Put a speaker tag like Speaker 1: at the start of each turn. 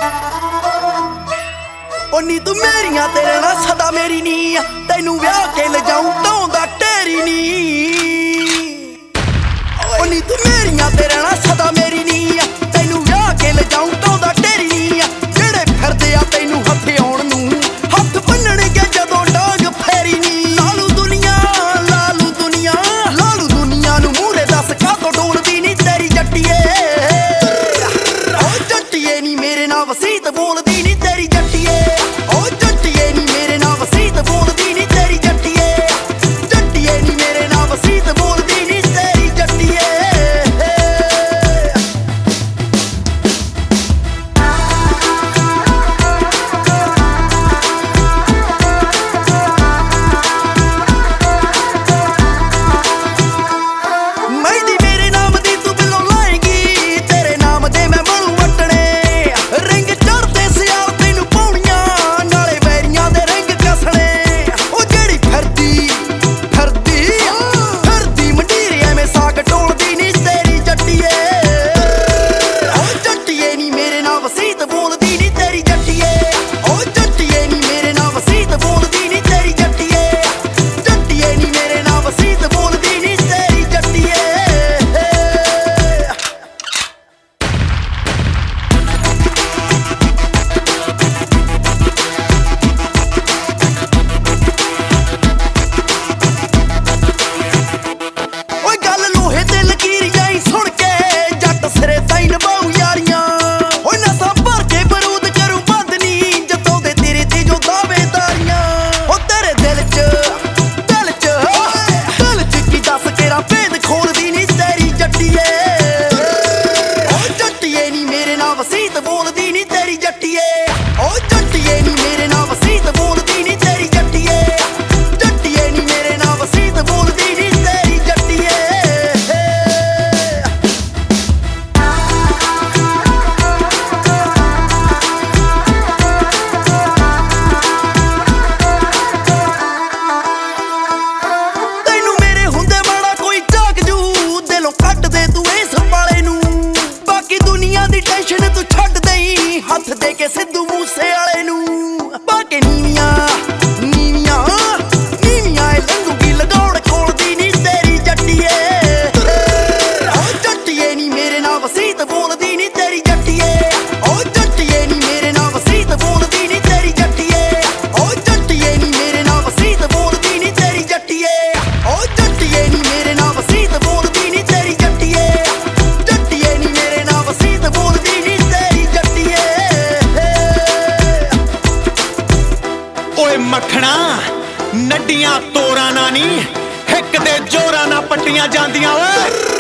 Speaker 1: ਨੀ ਤੂੰ ਮੇਰੀਆਂ ਤੇਰੇ ਨਾਲ ਸਦਾ ਮੇਰੀ ਨੀ ਤੈਨੂੰ ਵਿਆਹ ਕੇ ਲਿਜਾਉਂ ਢਾਉਂਦਾ ਢੇਰੀ ਨੀ ਨੀ ਤੂੰ ਮੇਰੀਆਂ ਤੇਰੇ ਨਾਲ ਸਦਾ ਮੇਰੀ ਨੀ ਤੈਨੂੰ ਵਿਆਹ ਕੇ ਲਿਜਾਉਂ ਢਾਉਂਦਾ ਢੇਰੀ ਨੀ ਜਿਹੜੇ ਫਿਰਦੇ ਆ ਤੈਨੂੰ ਹੱਥੇ ਆਉਣ ਨੂੰ ਹੱਥ ਬੰਨਣਗੇ ਜਦੋਂ ਡਾਂਗ ਫੇਰੀ ਨੀ ਲਾਲੂ ਦੁਨੀਆ ਨੂੰ ਮੂਹਰੇ ਦੱਸ ਕਾਹਤੋਂ ਡੋਲਦੀ ਨੀ ਤੇਰੀ ਜੱਟੀਏ ਓ ਜੱਟੀਏ ਨੀ ਮੇਰੇ ਨਾਲ ਵਸੀਤ ਬੋਲਦੀ ਨੀ ਤੇਰੀ ਜੱਟੀਏ ਵਸੀਤ ਬੋਲਦੀ ਨੀ ਤੇਰੀ ਜੱਟੀਏ ਓ ਜੱਟੀਏ ਨੀ ਮੇਰੇ ਨਾਲ ਵਸੀਤ ਬੋਲਦੀ ਨੀ ਤੇਰੀ ਜੱਟੀਏ ਜੱਟੀਏ ਨੀ ਮੇਰੇ ਨਾਲ ਵਸੀਤ ਬੋਲਦੀ ਨੀ ਤੇਰੀ ਜੱਟੀਏ ਤੈਨੂੰ ਮੇਰੇ ਹੁੰਦੇ ਮਾੜਾ ਕੋਈ ਝਾਕ ਜੂ ਦਿਲੋਂ ਕੱਢ ਦੇ ਤੂੰ ਇਸ ਵਾਲੇ ਨੂੰ ਬਾਕੀ ਦੁਨੀਆ ਦੀ ਟੈਨਸ਼ਨ ਤੂੰ ਛੱਡ ਦੇਈ ਹੱਥ ਦੇ ਕੇ ਸਿੱਧੂ ਮੂਸੇ ਵਾਲੇ ਨੂੰ ਬਾਕੀ ਨੀਵੀਆਂ ਲੰਗੂਗੀ ਲਗਾਉਣ ਕੋਲਦੀ ਨੀ ਤੇਰੀ ਜੱਟੀਏ ਓ ਜੱਟੀਏ ਨੀ ਮੇਰੇ ਨਾਲ ਵਸੀਤ ਬੋਲਦੀ ਨੀ ਤੇਰੀ ਜੱਟੀਏ ਓ ਜੱਟੀਏ ਨੀ ਮੇਰੇ ਨਾਲ ਵਸੀਤ ਬੋਲਦੀ ਨੀ ਤੇਰੀ ਜੱਟੀਏ ਓ ਜੱਟੀਏ ਨੀ ਮੇਰੇ ਨਾਲ ਵਸੀਤ ਬੋਲਦੀ ਨੀ ਤੇਰੀ ਜੱਟੀਏ ਓ ਜੱਟੀਏ ਨੀ ਮੇਰੇ ਨਾਲ ਵਸੀਤ ਬੋਲਦੀ ਨੀ ਤੇਰੀ ਜੱਟੀਏ ਜੱਟੀਏ ਨੀ ਮੇਰੇ ਨਾਲ ਵਸੀਤ ਬੋਲਦੀ ਨੀ ਤੇਰੀ ਜੱਟੀਏ ਓਏ ਮੱਖਣਾ ਨੱਡੀਆਂ ਤੋਰਾਂ ਨਾ ਨੀ ਹਿੱਕ ਦੇ ਜੋਰਾਂ ਨਾ ਪੱਟੀਆਂ ਜਾਂਦੀਆਂ ਓਏ